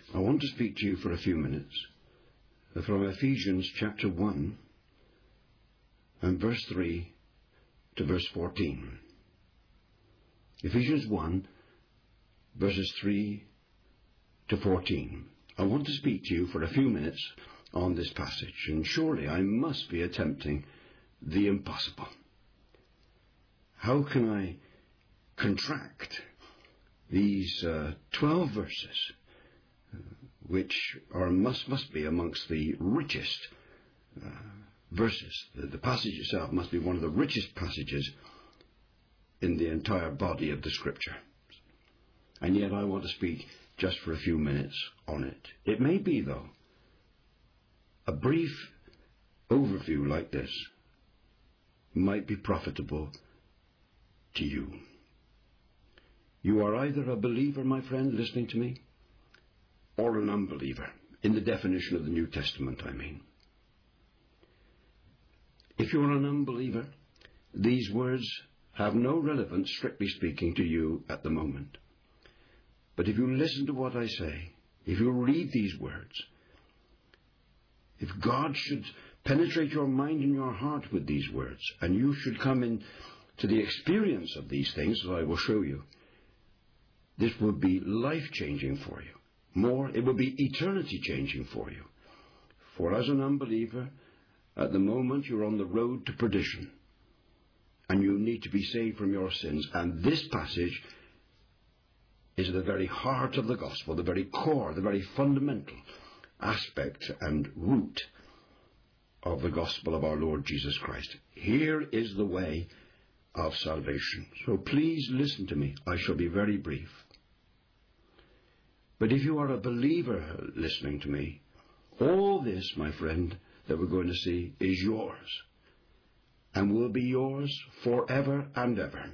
I want to speak to you for a few minutes from Ephesians chapter 1 and verse 3 to verse 14. Ephesians 1 verses 3 to 14. I want to speak to you for a few minutes on this passage, and surely I must be attempting the impossible. How can I contract these 12 verses, which are must be amongst the richest verses? The passage itself must be one of the richest passages in the entire body of the Scripture. And yet I want to speak just for a few minutes on it. It may be, though, a brief overview like this might be profitable to you. You are either a believer, my friend, listening to me, or an unbeliever, in the definition of the New Testament, I mean. If you're an unbeliever, these words have no relevance, strictly speaking, to you at the moment. But if you listen to what I say, if you read these words, if God should penetrate your mind and your heart with these words, and you should come in to the experience of these things, as I will show you, this would be life-changing for you. More, it would be eternity-changing for you. For as an unbeliever, at the moment you're on the road to perdition, and you need to be saved from your sins. And this passage is the very heart of the gospel, the very core, the very fundamental aspect and root of the gospel of our Lord Jesus Christ. Here is the way of salvation. So please listen to me. I shall be very brief. But if you are a believer listening to me, all this, my friend, that we're going to see is yours, and will be yours forever and ever.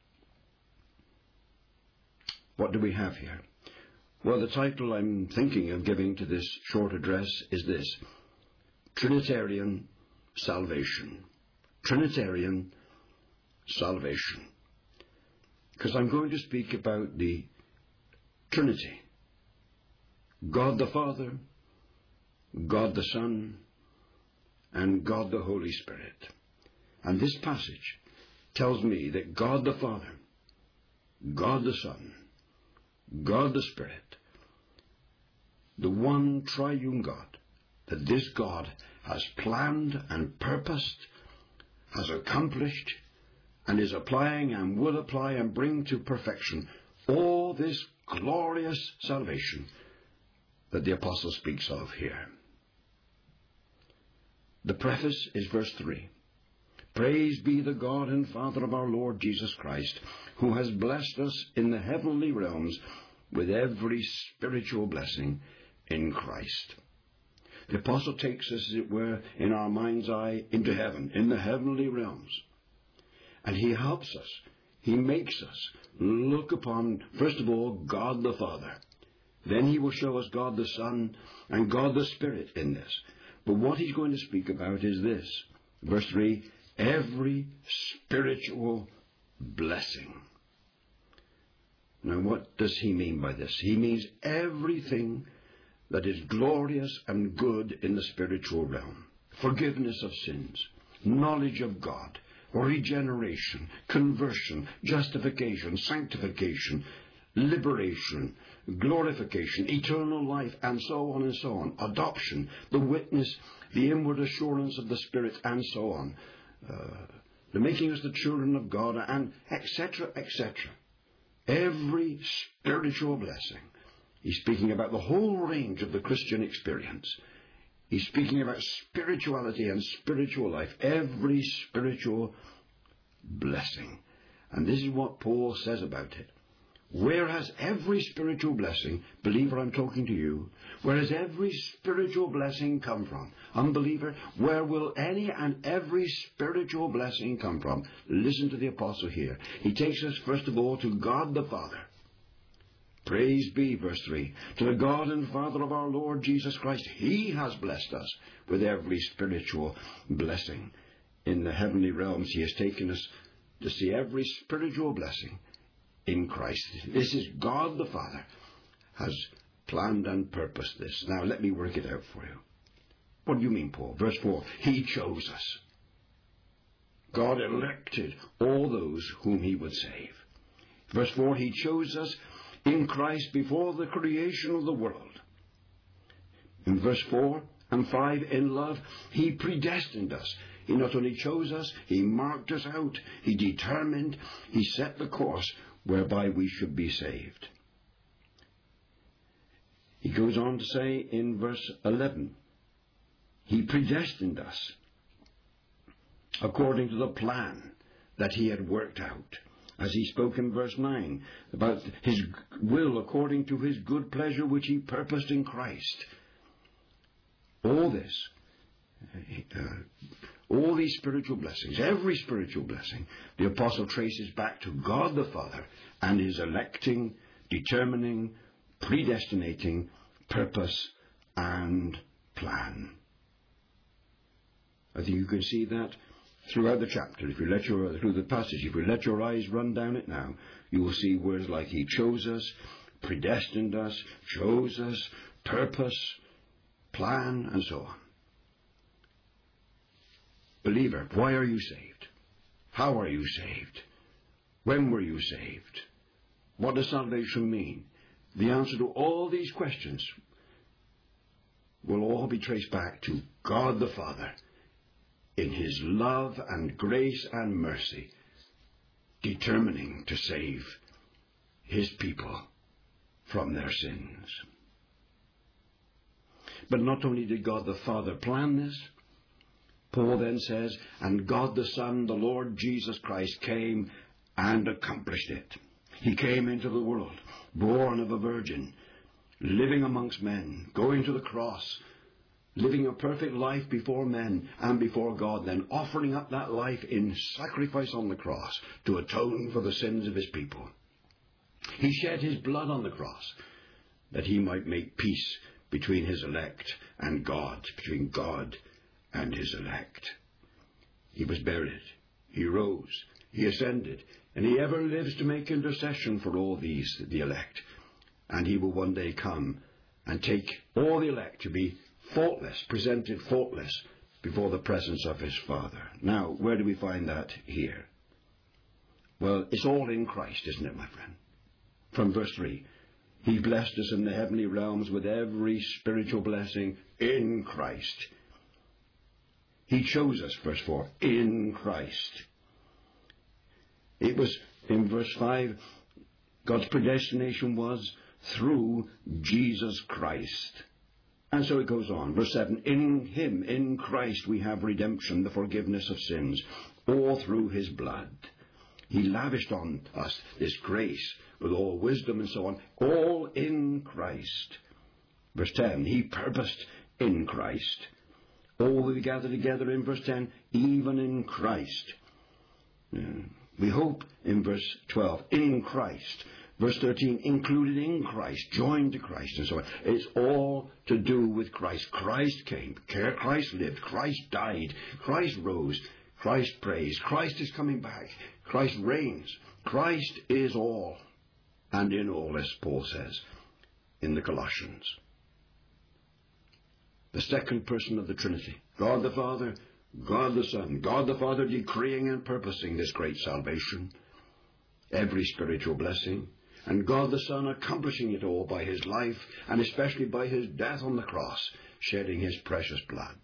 What do we have here? Well, the title I'm thinking of giving to this short address is this: Trinitarian Salvation. Trinitarian Salvation. Because I'm going to speak about the Trinity. God the Father, God the Son, and God the Holy Spirit. And this passage tells me that God the Father, God the Son, God the Spirit, the one triune God, that this God has planned and purposed, has accomplished, and is applying and will apply and bring to perfection all this glorious salvation that the apostle speaks of here. The preface is verse 3. Praise be the God and Father of our Lord Jesus Christ, who has blessed us in the heavenly realms with every spiritual blessing in Christ. The apostle takes us, as it were, in our mind's eye into heaven, in the heavenly realms. And he helps us, he makes us look upon, first of all, God the Father. Then he will show us God the Son and God the Spirit in this. But what he's going to speak about is this. Verse 3, every spiritual blessing. Now, what does he mean by this? He means everything that is glorious and good in the spiritual realm. Forgiveness of sins, knowledge of God, regeneration, conversion, justification, sanctification, liberation, glorification, eternal life, and so on and so on. Adoption, the witness, the inward assurance of the Spirit, and so on. The making us the children of God, and etc., etc. Every spiritual blessing. He's speaking about the whole range of the Christian experience. He's speaking about spirituality and spiritual life. Every spiritual blessing. And this is what Paul says about it. Where has every spiritual blessing, believer, I'm talking to you, where has every spiritual blessing come from? Unbeliever, where will any and every spiritual blessing come from? Listen to the apostle here. He takes us, first of all, to God the Father. Praise be, verse 3, to the God and Father of our Lord Jesus Christ. He has blessed us with every spiritual blessing. In the heavenly realms, he has taken us to see every spiritual blessing in Christ. This is God the Father has planned and purposed this. Now let me work it out for you. What do you mean, Paul? Verse 4, He chose us. God elected all those whom He would save. Verse 4, He chose us in Christ before the creation of the world. In verse 4 and 5, in love, He predestined us. He not only chose us, He marked us out. He determined, He set the course whereby we should be saved. He goes on to say in verse 11, He predestined us according to the plan that He had worked out. As He spoke in verse 9 about His will according to His good pleasure which He purposed in Christ. All this, all these spiritual blessings, every spiritual blessing, the Apostle traces back to God the Father and His electing, determining, predestinating purpose and plan. I think you can see that throughout the chapter. If you let through the passage, if you let your eyes run down it now, you will see words like He chose us, predestined us, chose us, purpose, plan, and so on. Believer, why are you saved? How are you saved? When were you saved? What does salvation mean? The answer to all these questions will all be traced back to God the Father in His love and grace and mercy, determining to save His people from their sins. But not only did God the Father plan this, Paul then says, and God the Son, the Lord Jesus Christ, came and accomplished it. He came into the world, born of a virgin, living amongst men, going to the cross, living a perfect life before men and before God, then offering up that life in sacrifice on the cross to atone for the sins of His people. He shed His blood on the cross that He might make peace between His elect and God, between God and His elect. He was buried, He rose, He ascended, and He ever lives to make intercession for all these, the elect. And He will one day come and take all the elect to be faultless, presented faultless before the presence of His Father. Now, where do we find that here? Well, it's all in Christ, isn't it, my friend? From verse 3, He blessed us in the heavenly realms with every spiritual blessing in Christ. He chose us, verse 4, in Christ. It was, in verse 5, God's predestination was through Jesus Christ. And so it goes on. Verse 7, in Him, in Christ, we have redemption, the forgiveness of sins, all through His blood. He lavished on us this grace with all wisdom and so on, all in Christ. Verse 10, He purposed in Christ. All will be gathered together in verse 10, even in Christ. We hope in verse 12, in Christ. Verse 13, included in Christ, joined to Christ, and so on. It's all to do with Christ. Christ came, Christ lived, Christ died, Christ rose, Christ praised, Christ is coming back, Christ reigns. Christ is all, and in all, as Paul says in the Colossians. The second person of the Trinity, God the Father, God the Son, God the Father decreeing and purposing this great salvation, every spiritual blessing, and God the Son accomplishing it all by His life, and especially by His death on the cross, shedding His precious blood.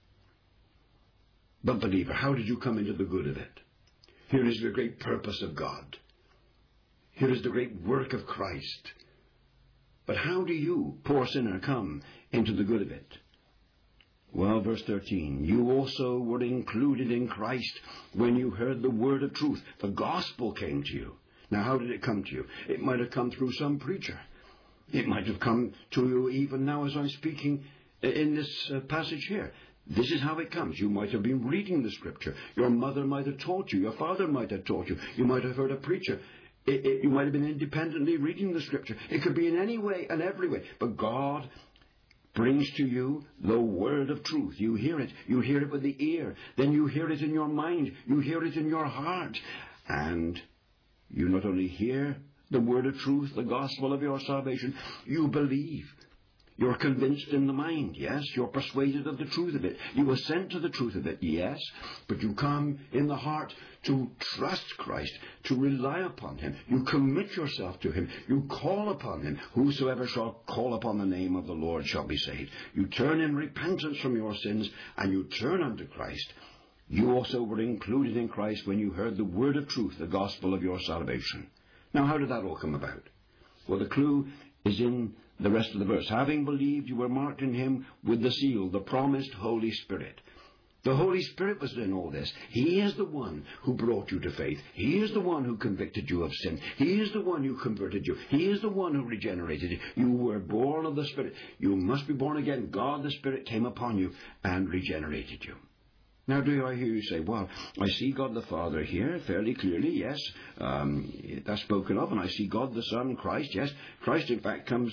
But believer, how did you come into the good of it? Here is the great purpose of God. Here is the great work of Christ. But how do you, poor sinner, come into the good of it? Well, verse 13, you also were included in Christ when you heard the word of truth. The gospel came to you. Now, how did it come to you? It might have come through some preacher. It might have come to you even now as I'm speaking in this passage here. This is how it comes. You might have been reading the Scripture. Your mother might have taught you. Your father might have taught you. You might have heard a preacher. You might have been independently reading the Scripture. It could be in any way and every way. But God brings to you the word of truth. You hear it. You hear it with the ear. Then you hear it in your mind. You hear it in your heart. And you not only hear the word of truth, the gospel of your salvation. You believe. You're convinced in the mind, yes. You're persuaded of the truth of it. You assent to the truth of it, yes. But you come in the heart to trust Christ, to rely upon him. You commit yourself to him. You call upon him. Whosoever shall call upon the name of the Lord shall be saved. You turn in repentance from your sins, and you turn unto Christ. You also were included in Christ when you heard the word of truth, the gospel of your salvation. Now, how did that all come about? Well, the clue is in the rest of the verse. Having believed, you were marked in him with the seal, the promised Holy Spirit. The Holy Spirit was in all this. He is the one who brought you to faith. He is the one who convicted you of sin. He is the one who converted you. He is the one who regenerated you. You were born of the Spirit. You must be born again. God the Spirit came upon you and regenerated you. Now, do I hear you say, well, I see God the Father here fairly clearly, yes, that's spoken of, and I see God the Son, Christ, yes. Christ, in fact, comes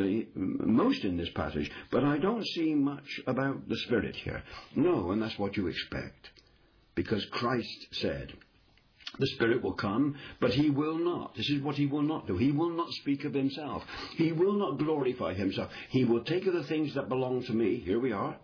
most in this passage, but I don't see much about the Spirit here. No, and that's what you expect, because Christ said, the Spirit will come, but he will not. This is what he will not do. He will not speak of himself. He will not glorify himself. He will take of the things that belong to me. Here we are.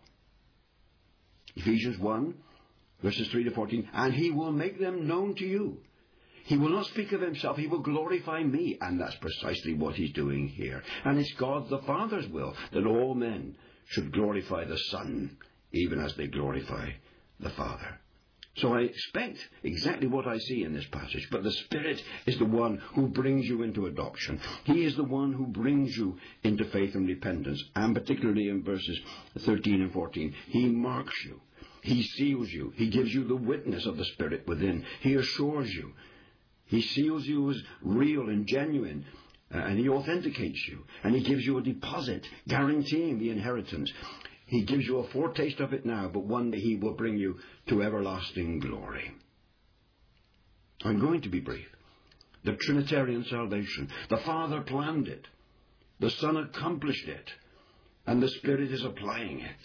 Ephesians 1, verses 3 to 14, and he will make them known to you. He will not speak of himself, he will glorify me, and that's precisely what he's doing here. And it's God the Father's will that all men should glorify the Son, even as they glorify the Father. So I expect exactly what I see in this passage, but the Spirit is the one who brings you into adoption. He is the one who brings you into faith and repentance, and particularly in verses 13 and 14, he marks you. He seals you. He gives you the witness of the Spirit within. He assures you. He seals you as real and genuine, and he authenticates you. And he gives you a deposit, guaranteeing the inheritance. He gives you a foretaste of it now, but one day he will bring you to everlasting glory. I'm going to be brief. The Trinitarian salvation. The Father planned it. The Son accomplished it. And the Spirit is applying it.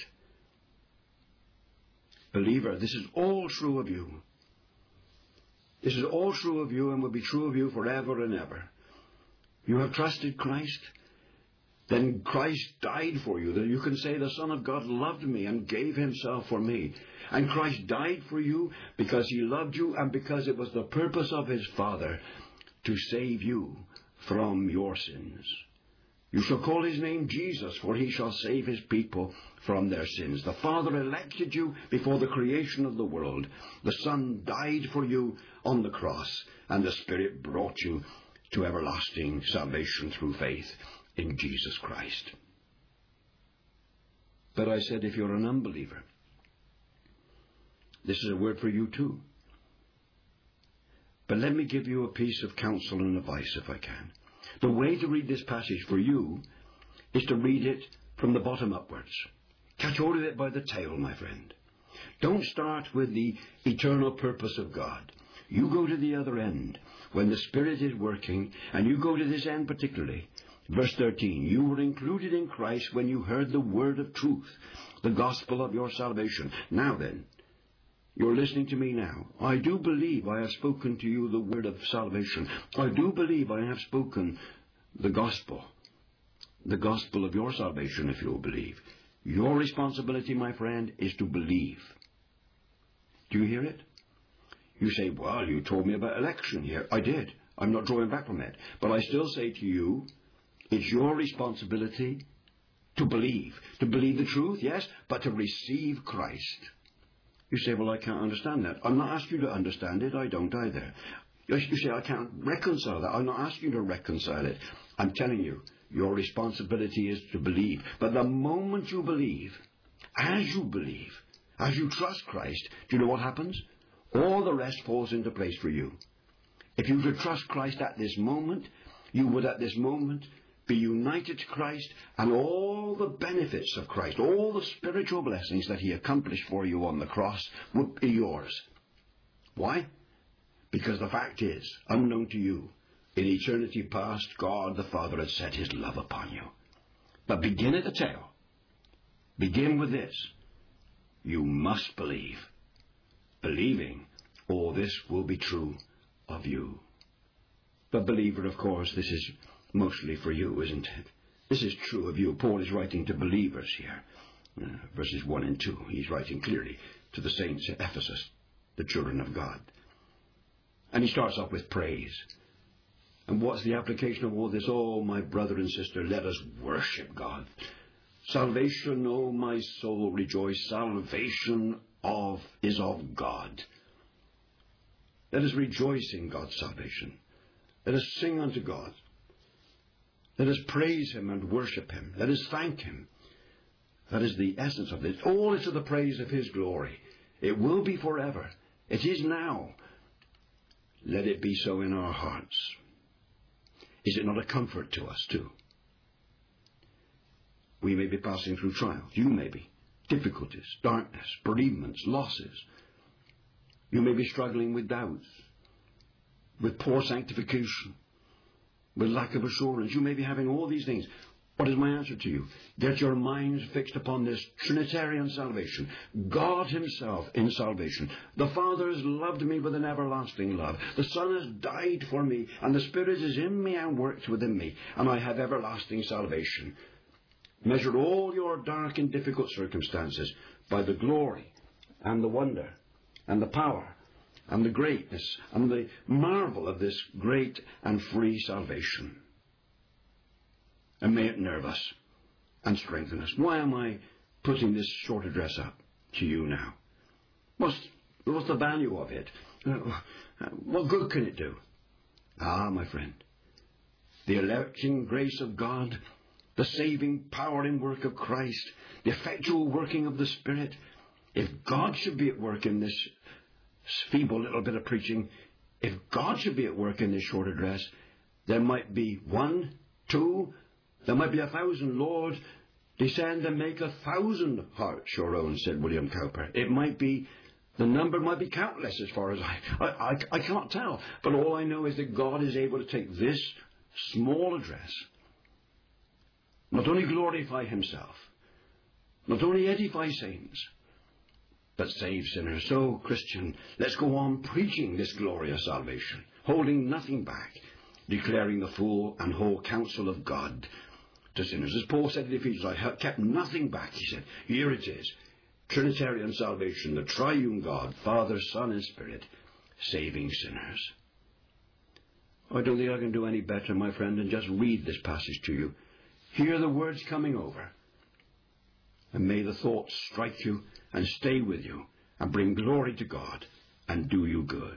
Believer, this is all true of you. This is all true of you and will be true of you forever and ever. You have trusted Christ, then Christ died for you. That you can say the Son of God loved me and gave himself for me. And Christ died for you because he loved you and because it was the purpose of his Father to save you from your sins. You shall call his name Jesus, for he shall save his people from their sins. The Father elected you before the creation of the world. The Son died for you on the cross, and the Spirit brought you to everlasting salvation through faith in Jesus Christ. But I said, if you're an unbeliever, this is a word for you too. But let me give you a piece of counsel and advice if I can. The way to read this passage for you is to read it from the bottom upwards. Catch hold of it by the tail, my friend. Don't start with the eternal purpose of God. You go to the other end when the Spirit is working, and you go to this end particularly. Verse 13, you were included in Christ when you heard the word of truth, the gospel of your salvation. Now then, you're listening to me now. I do believe I have spoken to you the word of salvation. I do believe I have spoken the gospel of your salvation, if you'll believe. Your responsibility, my friend, is to believe. Do you hear it? You say, well, you told me about election here. I did. I'm not drawing back from it. But I still say to you, it's your responsibility to believe. To believe the truth, yes, but to receive Christ. You say, well, I can't understand that. I'm not asking you to understand it. I don't either. You say, I can't reconcile that. I'm not asking you to reconcile it. I'm telling you, your responsibility is to believe. But the moment you believe, as you trust Christ, do you know what happens? All the rest falls into place for you. If you were to trust Christ at this moment, you would at this moment be united to Christ, and all the benefits of Christ, all the spiritual blessings that he accomplished for you on the cross would be yours. Why? Because the fact is, unknown to you, in eternity past, God the Father had set his love upon you. But begin at the tail. Begin with this. You must believe. Believing, all this will be true of you. But believer, of course, this is mostly for you, isn't it? This is true of you. Paul is writing to believers here. Verses 1 and 2. He's writing clearly to the saints at Ephesus, the children of God. And he starts off with praise. And what's the application of all this? Oh, my brother and sister, let us worship God. Salvation, oh my soul, rejoice. Salvation is of God. Let us rejoice in God's salvation. Let us sing unto God. Let us praise him and worship him. Let us thank him. That is the essence of this. All is to the praise of his glory. It will be forever. It is now. Let it be so in our hearts. Is it not a comfort to us too? We may be passing through trials. You may be. Difficulties, darkness, bereavements, losses. You may be struggling with doubts, with poor sanctification, with lack of assurance. You may be having all these things. What is my answer to you? Get your minds fixed upon this Trinitarian salvation. God himself in salvation. The Father has loved me with an everlasting love. The Son has died for me, and the Spirit is in me and works within me, and I have everlasting salvation. Measure all your dark and difficult circumstances by the glory and the wonder and the power and the greatness and the marvel of this great and free salvation. And may it nerve us and strengthen us. Why am I putting this short address up to you now? What's the value of it? What good can it do? Ah, my friend, the electing grace of God, the saving power and work of Christ, the effectual working of the Spirit. If God should be at work in this feeble little bit of preaching, if God should be at work in this short address, there might be 1, 2, there might be 1,000. Lord, descend and make 1,000 hearts your own, said William Cowper. It might be, the number might be countless as far as I can't tell. But all I know is that God is able to take this small address, not only glorify himself, not only edify saints, but save sinners. So, Christian, let's go on preaching this glorious salvation, holding nothing back, declaring the full and whole counsel of God to sinners. As Paul said in Ephesians, I have kept nothing back, he said. Here it is, Trinitarian salvation, the triune God, Father, Son, and Spirit, saving sinners. I don't think I can do any better, my friend, than just read this passage to you. Hear the words coming over, and may the thoughts strike you and stay with you and bring glory to God and do you good.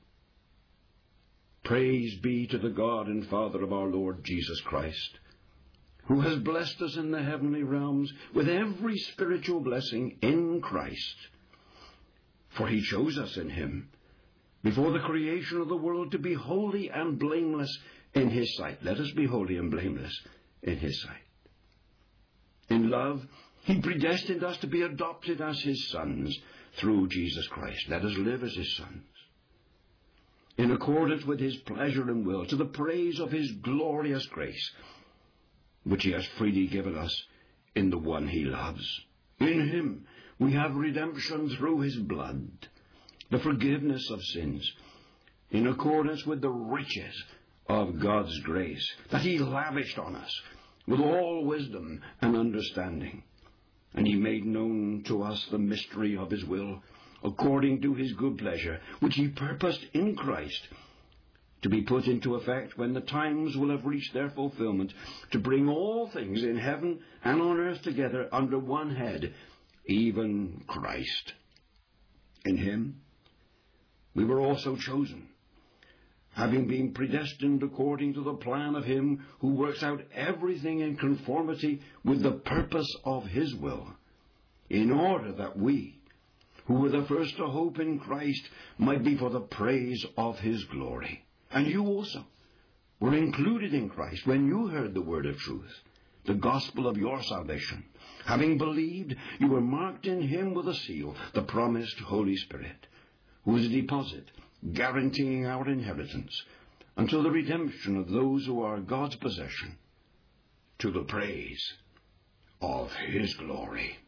Praise be to the God and Father of our Lord Jesus Christ, who has blessed us in the heavenly realms with every spiritual blessing in Christ. For he chose us in him before the creation of the world to be holy and blameless in his sight. Let us be holy and blameless in his sight. In love, he predestined us to be adopted as his sons through Jesus Christ. Let us live as his sons, in accordance with his pleasure and will, to the praise of his glorious grace, which he has freely given us in the one he loves. In him we have redemption through his blood, the forgiveness of sins, in accordance with the riches of God's grace that he lavished on us with all wisdom and understanding. And he made known to us the mystery of his will, according to his good pleasure, which he purposed in Christ, to be put into effect when the times will have reached their fulfillment, to bring all things in heaven and on earth together under one head, even Christ. In him we were also chosen, having been predestined according to the plan of him who works out everything in conformity with the purpose of his will, in order that we, who were the first to hope in Christ, might be for the praise of his glory. And you also were included in Christ when you heard the word of truth, the gospel of your salvation. Having believed, you were marked in him with a seal, the promised Holy Spirit, who is a deposit guaranteeing our inheritance until the redemption of those who are God's possession, to the praise of his glory.